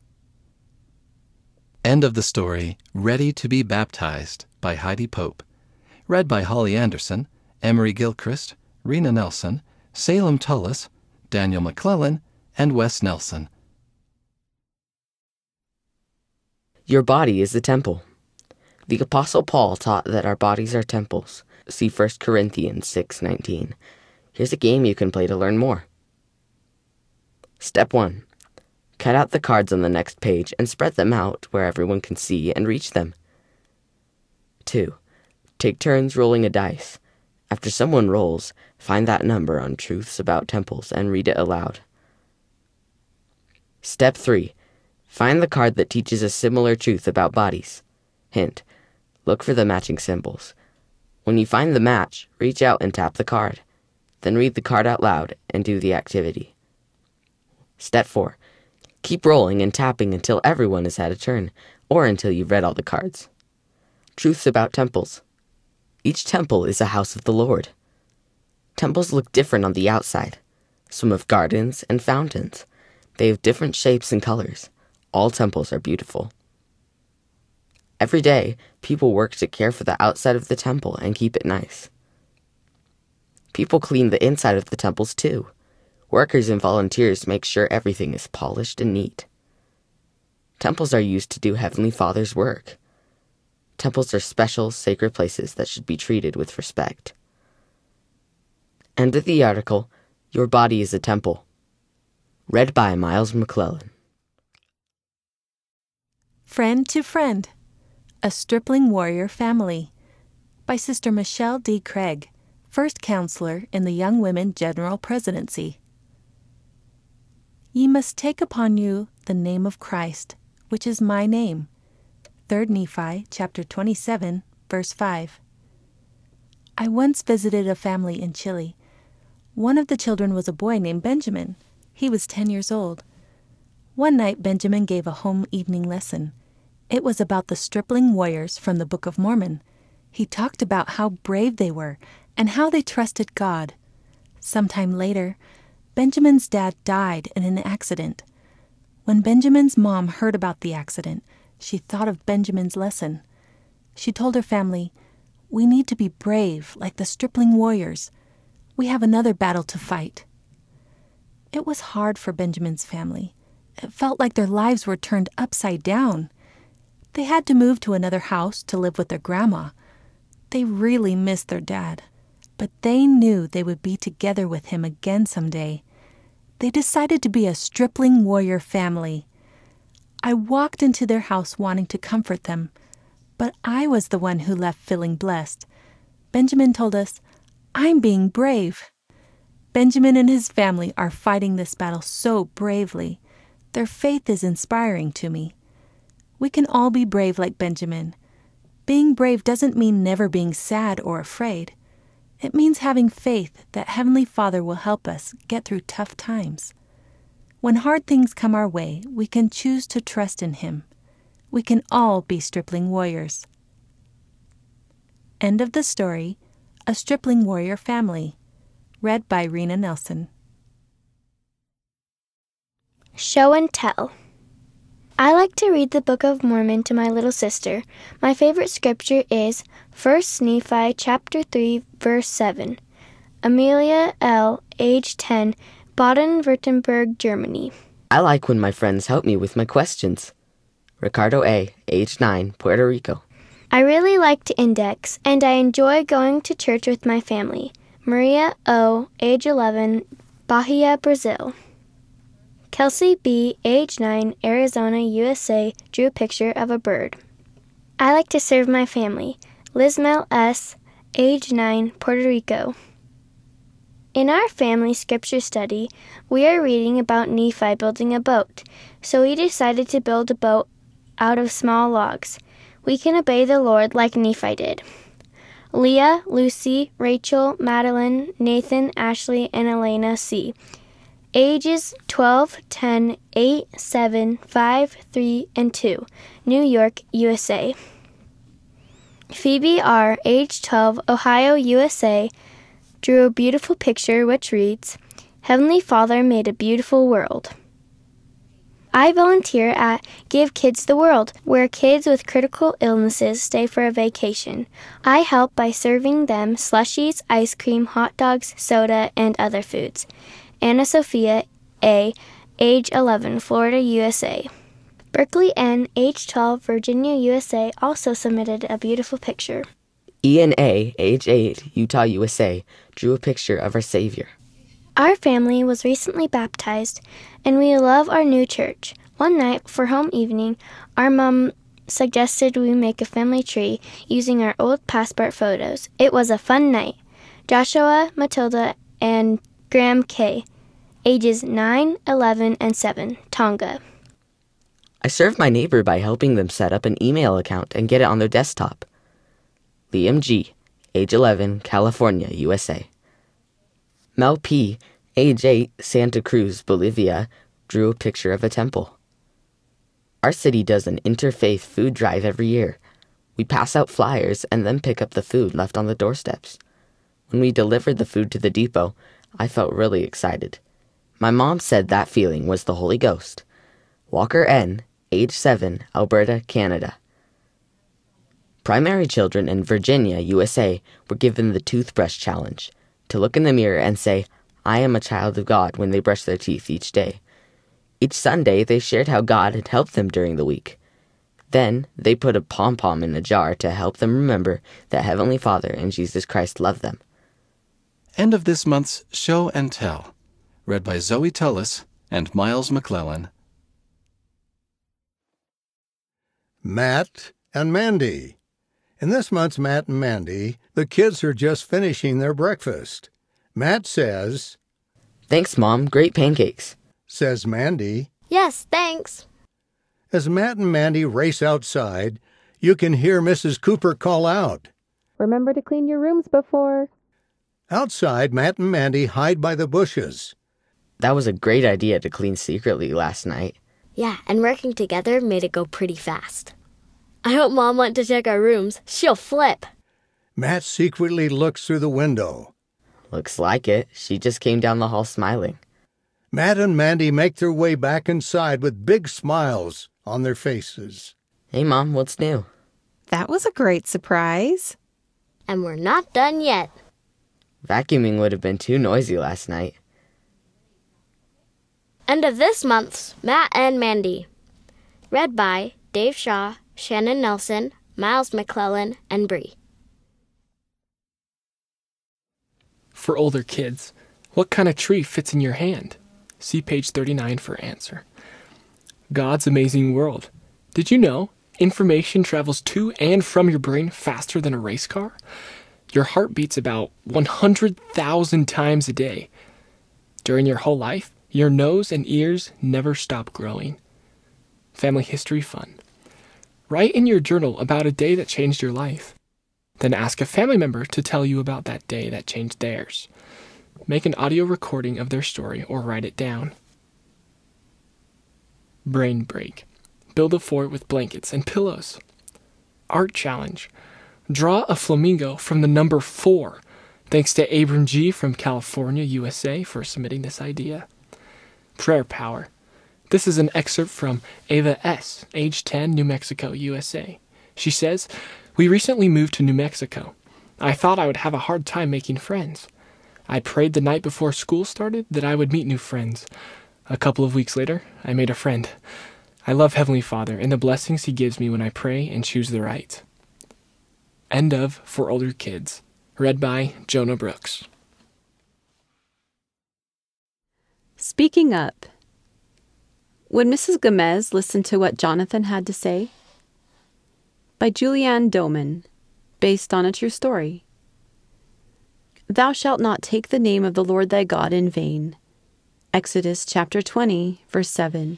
End of the story, Ready to be Baptized by Heidi Pope. Read by Holly Anderson, Emery Gilchrist, Rena Nelson, Salem Tullis, Daniel McClellan, and Wes Nelson. Your body is the temple. The Apostle Paul taught that our bodies are temples. See First Corinthians six nineteen. Here's a game you can play to learn more. Step one. Cut out the cards on the next page and spread them out where everyone can see and reach them. two. Take turns rolling a dice. After someone rolls, find that number on Truths About Temples and read it aloud. Step three. Find the card that teaches a similar truth about bodies. Hint. Look for the matching symbols. When you find the match, reach out and tap the card. Then read the card out loud and do the activity. Step four. Keep rolling and tapping until everyone has had a turn, or until you've read all the cards. Truths about temples. Each temple is a house of the Lord. Temples look different on the outside. Some have gardens and fountains. They have different shapes and colors. All temples are beautiful. Every day, people work to care for the outside of the temple and keep it nice. People clean the inside of the temples too. Workers and volunteers make sure everything is polished and neat. Temples are used to do Heavenly Father's work. Temples are special, sacred places that should be treated with respect. End of the article, Your Body is a Temple. Read by Miles McClellan. Friend to Friend, A Stripling Warrior Family by Sister Michelle D. Craig, First Counselor in the Young Women General Presidency. Ye must take upon you the name of Christ, which is my name. Third Nephi, chapter twenty-seven, verse five. I once visited a family in Chile. One of the children was a boy named Benjamin. He was ten years old. One night Benjamin gave a home evening lesson. It was about the stripling warriors from the Book of Mormon. He talked about how brave they were and how they trusted God. Sometime later, Benjamin's dad died in an accident. When Benjamin's mom heard about the accident, she thought of Benjamin's lesson. She told her family, "We need to be brave like the stripling warriors. We have another battle to fight." It was hard for Benjamin's family. It felt like their lives were turned upside down. They had to move to another house to live with their grandma. They really missed their dad, but they knew they would be together with him again someday. They decided to be a stripling warrior family. I walked into their house wanting to comfort them, but I was the one who left feeling blessed. Benjamin told us, "I'm being brave." Benjamin and his family are fighting this battle so bravely. Their faith is inspiring to me. We can all be brave like Benjamin. Being brave doesn't mean never being sad or afraid. It means having faith that Heavenly Father will help us get through tough times. When hard things come our way, we can choose to trust in Him. We can all be stripling warriors. End of the story, A Stripling Warrior Family, read by Rena Nelson. Show and tell. I like to read the Book of Mormon to my little sister. My favorite scripture is First Nephi chapter three, verse seven. Amelia L., age ten, Baden-Württemberg, Germany. I like when my friends help me with my questions. Ricardo A., age nine, Puerto Rico. I really like to index, and I enjoy going to church with my family. Maria O., age eleven, Bahia, Brazil. Kelsey B., age nine, Arizona, U S A, drew a picture of a bird. I like to serve my family. Lizmel S., age nine, Puerto Rico. In our family scripture study, we are reading about Nephi building a boat, so we decided to build a boat out of small logs. We can obey the Lord like Nephi did. Leah, Lucy, Rachel, Madeline, Nathan, Ashley, and Elena C., ages twelve, ten, eight, seven, five, three, and two, New York, U S A. Phoebe R., age twelve, Ohio, U S A, drew a beautiful picture which reads, Heavenly Father made a beautiful world. I volunteer at Give Kids the World, where kids with critical illnesses stay for a vacation. I help by serving them slushies, ice cream, hot dogs, soda, and other foods. Anna Sophia A., age eleven, Florida, U S A. Berkeley N., age twelve, Virginia, U S A, also submitted a beautiful picture. Ian A., age eight, Utah, U S A, drew a picture of our Savior. Our family was recently baptized, and we love our new church. One night, for home evening, our mom suggested we make a family tree using our old passport photos. It was a fun night. Joshua, Matilda, and Graham K., ages nine, eleven, and seven, Tonga. I served my neighbor by helping them set up an email account and get it on their desktop. Liam G., age eleven, California, U S A. Mel P., age eight, Santa Cruz, Bolivia, drew a picture of a temple. Our city does an interfaith food drive every year. We pass out flyers and then pick up the food left on the doorsteps. When we delivered the food to the depot, I felt really excited. My mom said that feeling was the Holy Ghost. Walker N., age seven, Alberta, Canada. Primary children in Virginia, U S A, were given the toothbrush challenge, to look in the mirror and say, I am a child of God when they brush their teeth each day. Each Sunday, they shared how God had helped them during the week. Then, they put a pom-pom in a jar to help them remember that Heavenly Father and Jesus Christ love them. End of this month's Show and Tell, read by Zoe Tullis and Miles McClellan. Matt and Mandy. In this month's Matt and Mandy, the kids are just finishing their breakfast. Matt says, Thanks, Mom. Great pancakes. Says Mandy. Yes, thanks. As Matt and Mandy race outside, you can hear Missus Cooper call out, Remember to clean your rooms before. Outside, Matt and Mandy hide by the bushes. That was a great idea to clean secretly last night. Yeah, and working together made it go pretty fast. I hope Mom went to check our rooms. She'll flip. Matt secretly looks through the window. Looks like it. She just came down the hall smiling. Matt and Mandy make their way back inside with big smiles on their faces. Hey, Mom, what's new? That was a great surprise. And we're not done yet. Vacuuming would have been too noisy last night. End of this month's Matt and Mandy. Read by Dave Shaw, Shannon Nelson, Miles McClellan, and Bree. For older kids, what kind of tree fits in your hand? See page thirty-nine for answer. God's amazing world. Did you know information travels to and from your brain faster than a race car? Your heart beats about one hundred thousand times a day. During your whole life, your nose and ears never stop growing. Family history fun. Write in your journal about a day that changed your life. Then ask a family member to tell you about that day that changed theirs. Make an audio recording of their story or write it down. Brain break. Build a fort with blankets and pillows. Art challenge. Draw a flamingo from the number four. Thanks to Abram G. from California, U S A, for submitting this idea. Prayer power. This is an excerpt from Ava S., age ten, New Mexico, U S A. She says, "We recently moved to New Mexico. I thought I would have a hard time making friends. I prayed the night before school started that I would meet new friends. A couple of weeks later, I made a friend. I love Heavenly Father and the blessings He gives me when I pray and choose the right." End of For Older Kids. Read by Jonah Brooks. Speaking up. Would Missus Gomez listen to what Jonathan had to say? By Julianne Doman, based on a true story. Thou shalt not take the name of the Lord thy God in vain. Exodus chapter twenty, verse seven.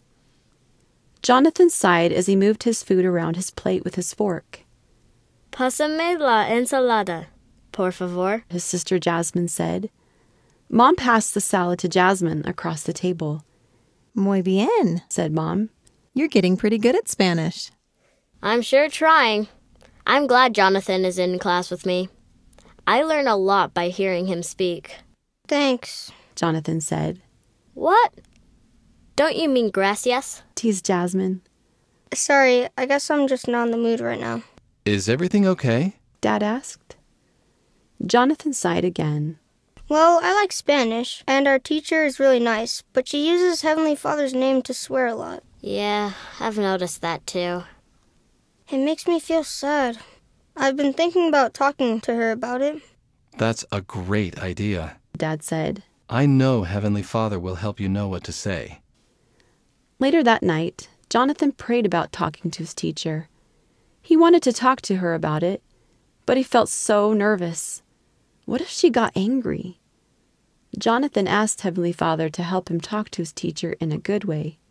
Jonathan sighed as he moved his food around his plate with his fork. Pásame la ensalada, por favor, his sister Jasmine said. Mom passed the salad to Jasmine across the table. Muy bien, said Mom. You're getting pretty good at Spanish. I'm sure trying. I'm glad Jonathan is in class with me. I learn a lot by hearing him speak. Thanks, Jonathan said. What? Don't you mean gracias? Teased Jasmine. Sorry, I guess I'm just not in the mood right now. Is everything okay? Dad asked. Jonathan sighed again. Well, I like Spanish, and our teacher is really nice, but she uses Heavenly Father's name to swear a lot. Yeah, I've noticed that too. It makes me feel sad. I've been thinking about talking to her about it. That's a great idea, Dad said. I know Heavenly Father will help you know what to say. Later that night, Jonathan prayed about talking to his teacher. He wanted to talk to her about it, but he felt so nervous. What if she got angry? Jonathan asked Heavenly Father to help him talk to his teacher in a good way.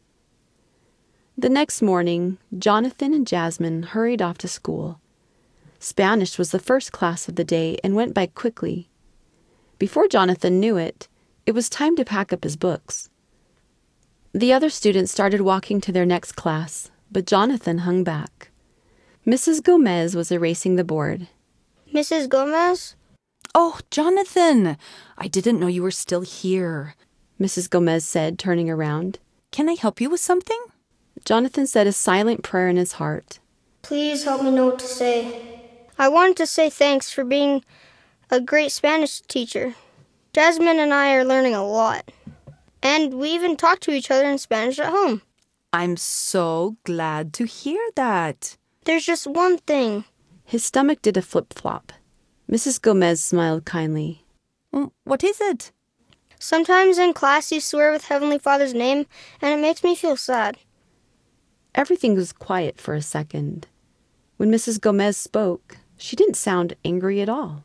The next morning, Jonathan and Jasmine hurried off to school. Spanish was the first class of the day and went by quickly. Before Jonathan knew it, it was time to pack up his books. The other students started walking to their next class, but Jonathan hung back. Missus Gomez was erasing the board. Missus Gomez? Oh, Jonathan! I didn't know you were still here, Missus Gomez said, turning around. Can I help you with something? Jonathan said a silent prayer in his heart. Please help me know what to say. I wanted to say thanks for being a great Spanish teacher. Jasmine and I are learning a lot. And we even talk to each other in Spanish at home. I'm so glad to hear that. There's just one thing. His stomach did a flip-flop. Missus Gomez smiled kindly. What is it? Sometimes in class you swear with Heavenly Father's name, and it makes me feel sad. Everything was quiet for a second. When Missus Gomez spoke, she didn't sound angry at all.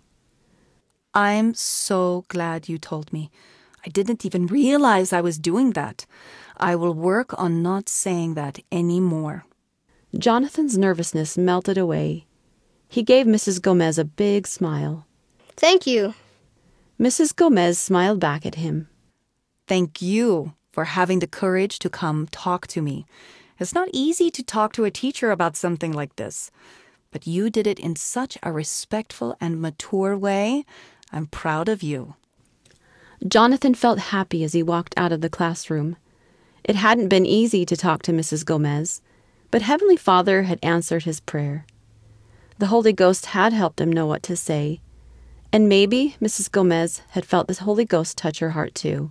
I'm so glad you told me. I didn't even realize I was doing that. I will work on not saying that anymore. Jonathan's nervousness melted away. He gave Missus Gomez a big smile. Thank you. Missus Gomez smiled back at him. Thank you for having the courage to come talk to me. It's not easy to talk to a teacher about something like this, but you did it in such a respectful and mature way. I'm proud of you. Jonathan felt happy as he walked out of the classroom. It hadn't been easy to talk to Missus Gomez, but Heavenly Father had answered his prayer. The Holy Ghost had helped him know what to say, and maybe Missus Gomez had felt the Holy Ghost touch her heart too.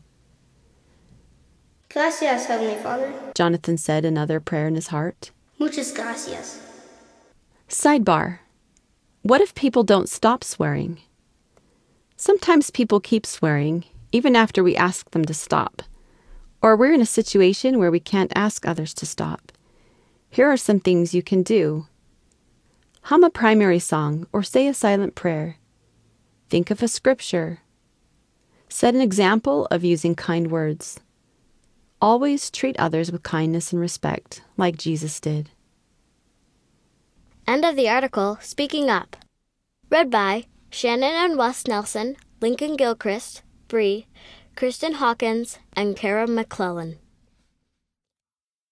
Gracias, Heavenly Father, Jonathan said another prayer in his heart. Muchas gracias. Sidebar. What if people don't stop swearing? Sometimes people keep swearing, even after we ask them to stop. Or we're in a situation where we can't ask others to stop. Here are some things you can do. Hum a primary song or say a silent prayer. Think of a scripture. Set an example of using kind words. Always treat others with kindness and respect, like Jesus did. End of the article, Speaking Up. Read by Shannon and Wes Nelson, Lincoln Gilchrist, Bree, Kristen Hawkins, and Kara McClellan.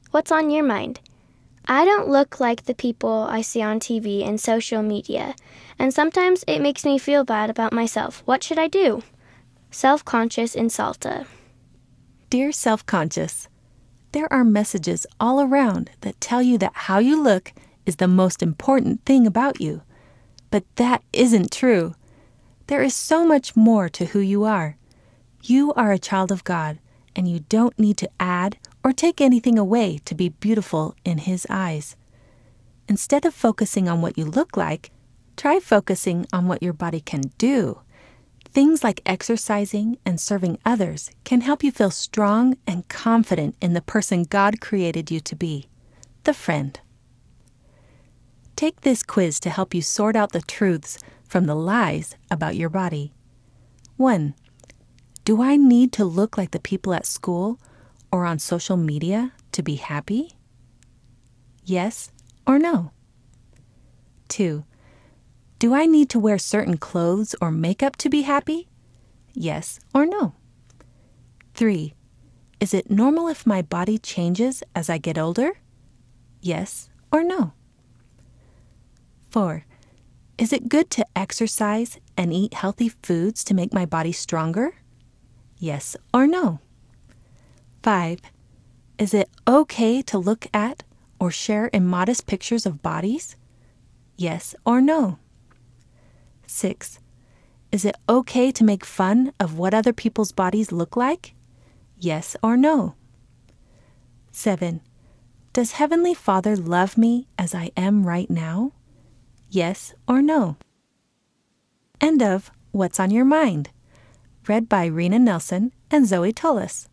What's on your mind? I don't look like the people I see on T V and social media, and sometimes it makes me feel bad about myself. What should I do? Self-conscious Insalta. Dear self-conscious, there are messages all around that tell you that how you look is the most important thing about you. But that isn't true. There is so much more to who you are. You are a child of God, and you don't need to add or take anything away to be beautiful in His eyes. Instead of focusing on what you look like, try focusing on what your body can do. Things like exercising and serving others can help you feel strong and confident in the person God created you to be, the friend. Take this quiz to help you sort out the truths from the lies about your body. one. Do I need to look like the people at school or on social media to be happy? Yes or no? two. Do I need to wear certain clothes or makeup to be happy? Yes or no? three. Is it normal if my body changes as I get older? Yes or no? four. Is it good to exercise and eat healthy foods to make my body stronger? Yes or no? five. Is it okay to look at or share immodest pictures of bodies? Yes or no? six. Is it okay to make fun of what other people's bodies look like? Yes or no? seven. Does Heavenly Father love me as I am right now? Yes or no? End of What's on Your Mind? Read by Rena Nelson and Zoe Tullis.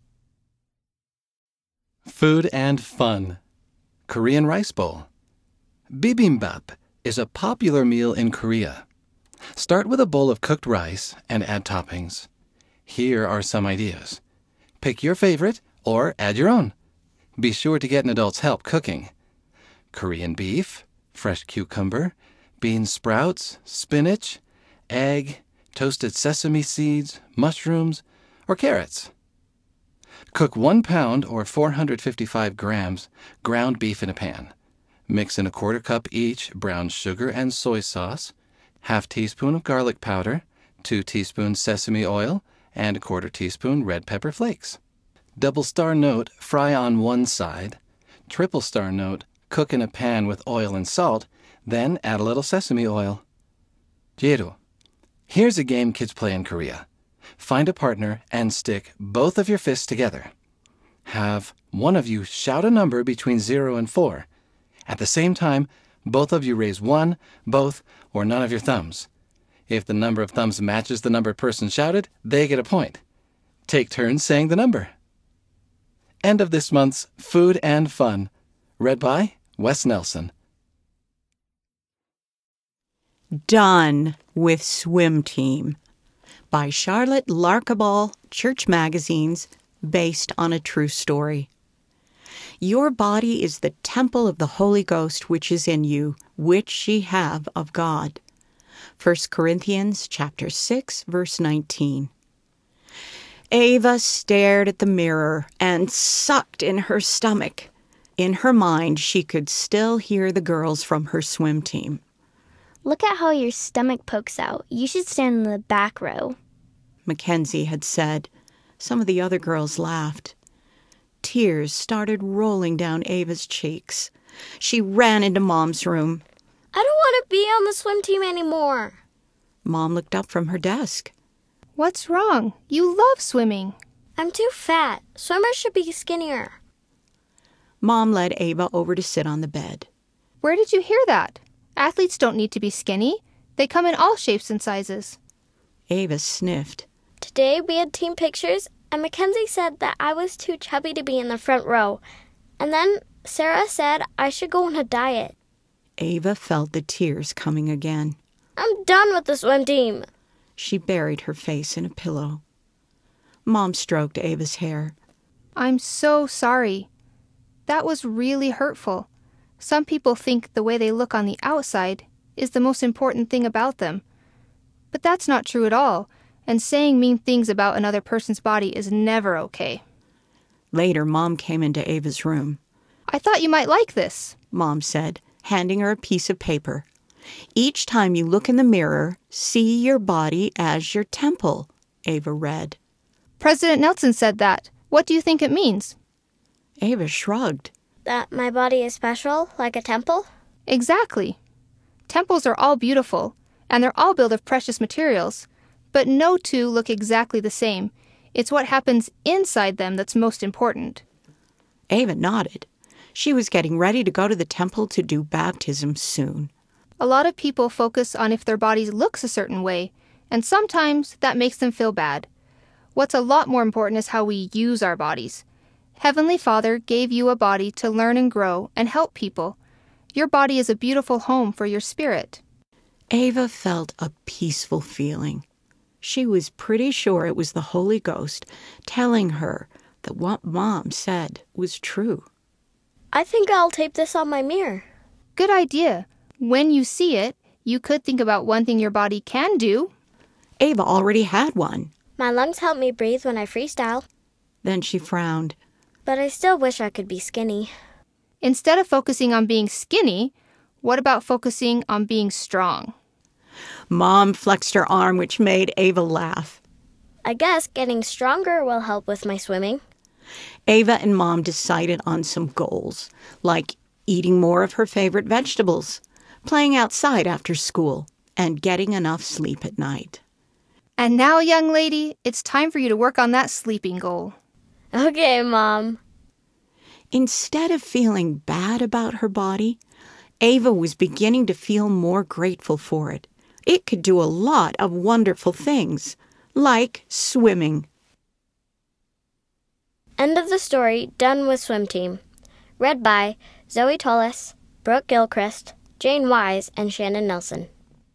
Food and fun. Korean rice bowl. Bibimbap is a popular meal in Korea. Start with a bowl of cooked rice and add toppings. Here are some ideas. Pick your favorite or add your own. Be sure to get an adult's help cooking. Korean beef, fresh cucumber, bean sprouts, spinach, egg, toasted sesame seeds, mushrooms, or carrots. Cook one pound or four hundred fifty-five grams ground beef in a pan. Mix in a quarter cup each brown sugar and soy sauce, half teaspoon of garlic powder, two teaspoons sesame oil, and a quarter teaspoon red pepper flakes. Double star note, fry on one side. Triple star note, cook in a pan with oil and salt, then add a little sesame oil. Jeru. Here's a game kids play in Korea. Find a partner and stick both of your fists together. Have one of you shout a number between zero and four. At the same time, both of you raise one, both, or none of your thumbs. If the number of thumbs matches the number person shouted, they get a point. Take turns saying the number. End of this month's Food and Fun. Read by Wes Nelson. Done with Swim Team by Charlotte Larkaball, Church Magazines, based on a true story. Your body is the temple of the Holy Ghost which is in you, which ye have of God. First Corinthians chapter six, verse nineteen. Ava stared at the mirror and sucked in her stomach. In her mind, she could still hear the girls from her swim team. Look at how your stomach pokes out. You should stand in the back row, Mackenzie had said. Some of the other girls laughed. Tears started rolling down Ava's cheeks. She ran into Mom's room. I don't want to be on the swim team anymore. Mom looked up from her desk. What's wrong? You love swimming. I'm too fat. Swimmers should be skinnier. Mom led Ava over to sit on the bed. Where did you hear that? Athletes don't need to be skinny. They come in all shapes and sizes. Ava sniffed. Today we had team pictures, and Mackenzie said that I was too chubby to be in the front row. And then Sarah said I should go on a diet. Ava felt the tears coming again. I'm done with the swim team. She buried her face in a pillow. Mom stroked Ava's hair. I'm so sorry. That was really hurtful. Some people think the way they look on the outside is the most important thing about them. But that's not true at all, and saying mean things about another person's body is never okay. Later, Mom came into Ava's room. I thought you might like this, Mom said, handing her a piece of paper. Each time you look in the mirror, see your body as your temple, Ava read. President Nelson said that. What do you think it means? Ava shrugged. That my body is special, like a temple? Exactly. Temples are all beautiful, and they're all built of precious materials, but no two look exactly the same. It's what happens inside them that's most important. Ava nodded. She was getting ready to go to the temple to do baptism soon. A lot of people focus on if their bodies looks a certain way, and sometimes that makes them feel bad. What's a lot more important is how we use our bodies. Heavenly Father gave you a body to learn and grow and help people. Your body is a beautiful home for your spirit. Ava felt a peaceful feeling. She was pretty sure it was the Holy Ghost telling her that what Mom said was true. I think I'll tape this on my mirror. Good idea. When you see it, you could think about one thing your body can do. Ava already had one. My lungs help me breathe when I freestyle. Then she frowned. But I still wish I could be skinny. Instead of focusing on being skinny, what about focusing on being strong? Mom flexed her arm, which made Ava laugh. I guess getting stronger will help with my swimming. Ava and Mom decided on some goals, like eating more of her favorite vegetables, playing outside after school, and getting enough sleep at night. And now, young lady, it's time for you to work on that sleeping goal. Okay, Mom. Instead of feeling bad about her body, Ava was beginning to feel more grateful for it. It could do a lot of wonderful things, like swimming. End of the story, done with Swim Team. Read by Zoe Tullis, Brooke Gilchrist, Jane Wise, and Shannon Nelson.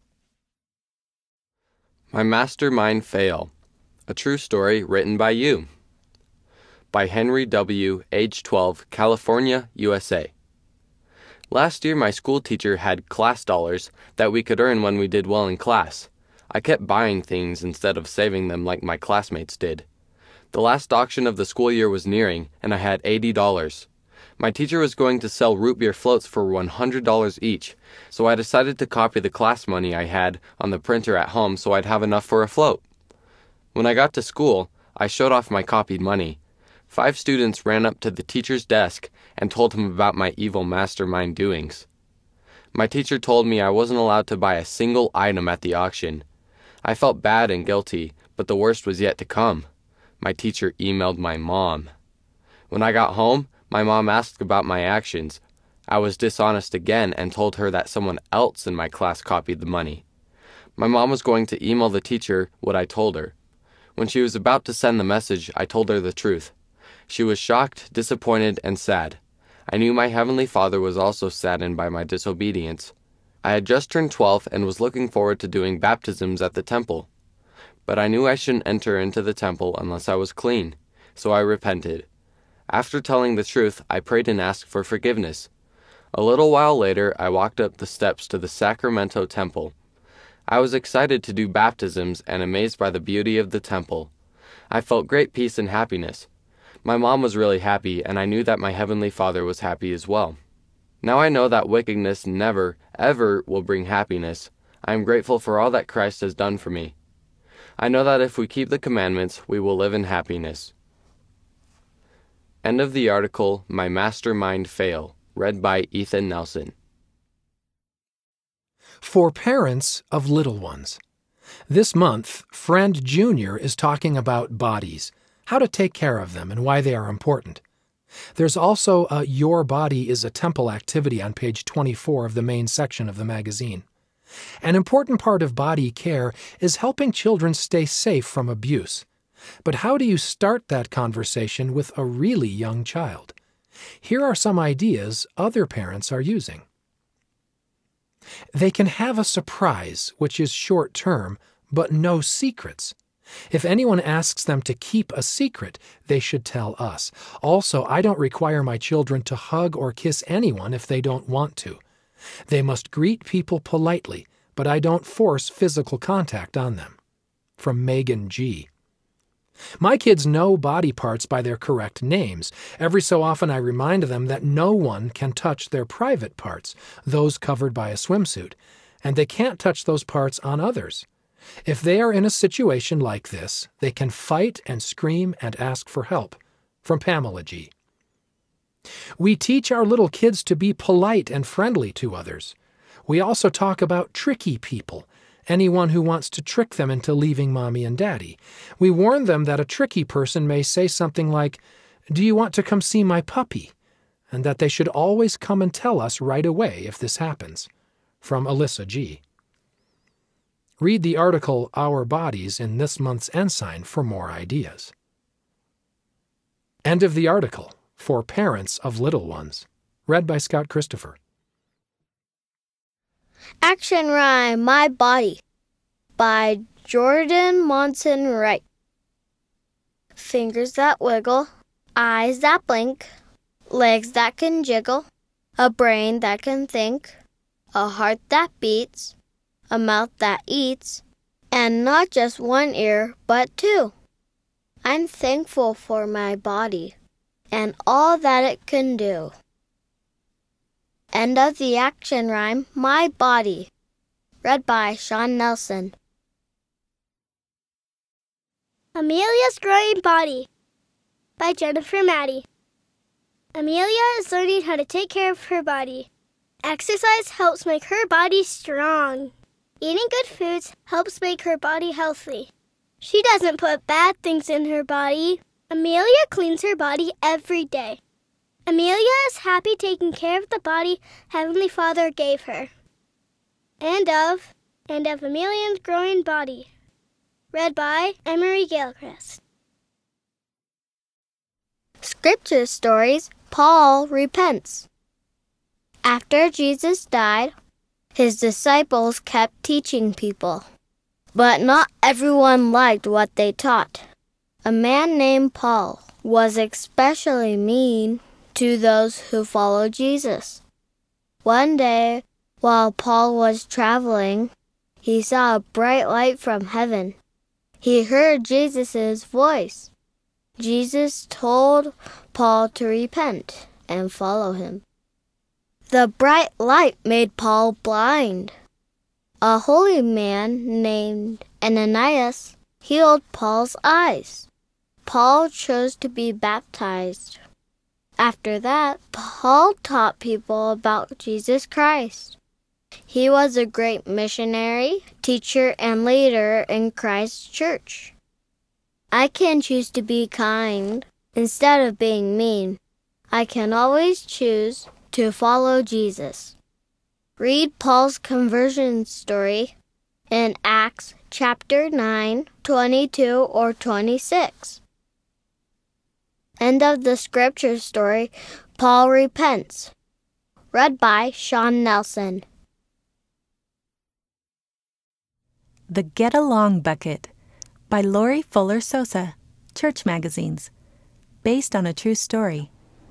My Mastermind Fail, a true story written by you. By Henry W., age twelve, California, U S A. Last year, my school teacher had class dollars that we could earn when we did well in class. I kept buying things instead of saving them like my classmates did. The last auction of the school year was nearing, and I had eighty dollars. My teacher was going to sell root beer floats for one hundred dollars each, so I decided to copy the class money I had on the printer at home so I'd have enough for a float. When I got to school, I showed off my copied money. Five students ran up to the teacher's desk and told him about my evil mastermind doings. My teacher told me I wasn't allowed to buy a single item at the auction. I felt bad and guilty, but the worst was yet to come. My teacher emailed my mom. When I got home, my mom asked about my actions. I was dishonest again and told her that someone else in my class copied the money. My mom was going to email the teacher what I told her. When she was about to send the message, I told her the truth. She was shocked, disappointed, and sad. I knew my Heavenly Father was also saddened by my disobedience. I had just turned twelve and was looking forward to doing baptisms at the temple. But I knew I shouldn't enter into the temple unless I was clean, so I repented. After telling the truth, I prayed and asked for forgiveness. A little while later, I walked up the steps to the Sacramento Temple. I was excited to do baptisms and amazed by the beauty of the temple. I felt great peace and happiness. My mom was really happy, and I knew that my Heavenly Father was happy as well. Now I know that wickedness never, ever will bring happiness. I am grateful for all that Christ has done for me. I know that if we keep the commandments, we will live in happiness. End of the article, My Mastermind Fail, read by Ethan Nelson. For parents of little ones. This month, Friend Junior is talking about bodies, how to take care of them, and why they are important. There's also a Your Body is a Temple activity on page twenty-four of the main section of the magazine. An important part of body care is helping children stay safe from abuse. But how do you start that conversation with a really young child? Here are some ideas other parents are using. They can have a surprise, which is short-term, but no secrets. If anyone asks them to keep a secret, they should tell us. Also, I don't require my children to hug or kiss anyone if they don't want to. They must greet people politely, but I don't force physical contact on them. From Megan G. My kids know body parts by their correct names. Every so often I remind them that no one can touch their private parts, those covered by a swimsuit, and they can't touch those parts on others. If they are in a situation like this, they can fight and scream and ask for help. From Pamela G. We teach our little kids to be polite and friendly to others. We also talk about tricky people, anyone who wants to trick them into leaving Mommy and Daddy. We warn them that a tricky person may say something like, "Do you want to come see my puppy?" and that they should always come and tell us right away if this happens. From Alyssa G. Read the article Our Bodies in this month's Ensign for more ideas. End of the article for parents of little ones. Read by Scott Christopher. Action Rhyme, My Body by Jordan Monson Wright. Fingers that wiggle, eyes that blink, legs that can jiggle, a brain that can think, a heart that beats, a mouth that eats, and not just one ear, but two. I'm thankful for my body and all that it can do. End of the action rhyme, My Body. Read by Sean Nelson. Amelia's Growing Body by Jennifer Maddie. Amelia is learning how to take care of her body. Exercise helps make her body strong. Eating good foods helps make her body healthy. She doesn't put bad things in her body. Amelia cleans her body every day. Amelia is happy taking care of the body Heavenly Father gave her. And of, and of Amelia's Growing Body. Read by Emery Gilchrist. Scripture Stories, Paul Repents. After Jesus died, his disciples kept teaching people. But not everyone liked what they taught. A man named Paul was especially mean to those who followed Jesus. One day, while Paul was traveling, he saw a bright light from heaven. He heard Jesus' voice. Jesus told Paul to repent and follow him. The bright light made Paul blind. A holy man named Ananias healed Paul's eyes. Paul chose to be baptized. After that, Paul taught people about Jesus Christ. He was a great missionary, teacher, and leader in Christ's church. I can choose to be kind instead of being mean. I can always choose to follow Jesus. Read Paul's conversion story in Acts chapter nine, twenty-two or twenty-six. End of the scripture story, Paul Repents. Read by Sean Nelson. The Get Along Bucket by Lori Fuller Sosa, Church Magazines. Based on a true story.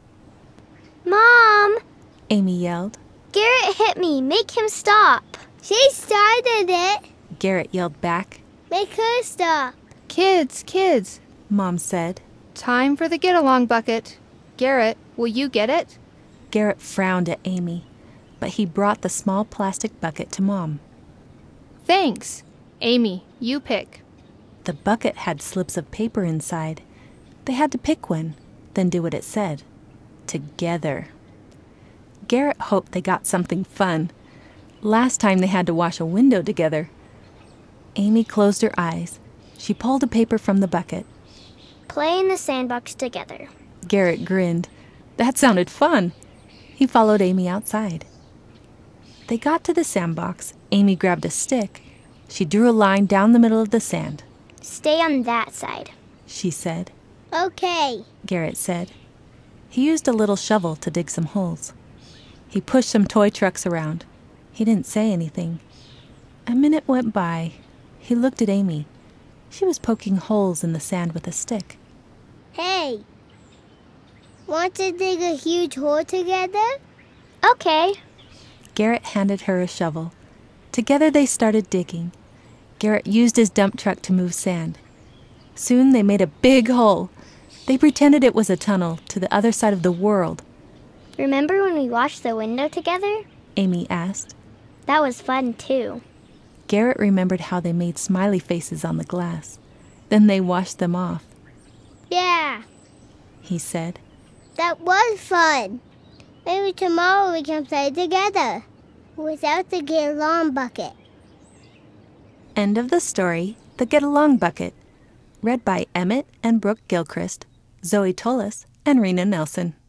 Mom! Amy yelled. Garrett hit me. Make him stop. She started it. Garrett yelled back. Make her stop. Kids, kids, Mom said. Time for the get-along bucket. Garrett, will you get it? Garrett frowned at Amy, but he brought the small plastic bucket to Mom. Thanks. Amy, you pick. The bucket had slips of paper inside. They had to pick one, then do what it said. Together. Garrett hoped they got something fun. Last time they had to wash a window together. Amy closed her eyes. She pulled a paper from the bucket. Play in the sandbox together. Garrett grinned. That sounded fun. He followed Amy outside. They got to the sandbox. Amy grabbed a stick. She drew a line down the middle of the sand. Stay on that side, she said. Okay, Garrett said. He used a little shovel to dig some holes. He pushed some toy trucks around. He didn't say anything. A minute went by. He looked at Amy. She was poking holes in the sand with a stick. Hey, want to dig a huge hole together? Okay. Garrett handed her a shovel. Together they started digging. Garrett used his dump truck to move sand. Soon they made a big hole. They pretended it was a tunnel to the other side of the world. Remember when we washed the window together? Amy asked. That was fun, too. Garrett remembered how they made smiley faces on the glass. Then they washed them off. Yeah, he said. That was fun. Maybe tomorrow we can play together without the get along bucket. End of the story, The Get Along Bucket. Read by Emmett and Brooke Gilchrist, Zoe Tullis, and Rena Nelson.